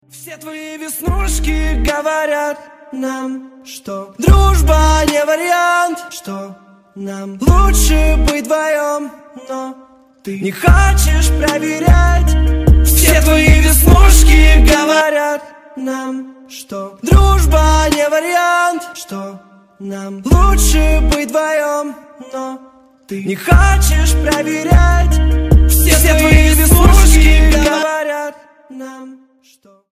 Все твои веснушки говорят нам, что дружба не вариант, что нам лучше быть вдвоем, но ты не хочешь проверять. Все твои веснушки говорят нам, что дружба не вариант, что нам лучше быть вдвоем, но ты не хочешь проверять. Все твои веснушки говорят нам.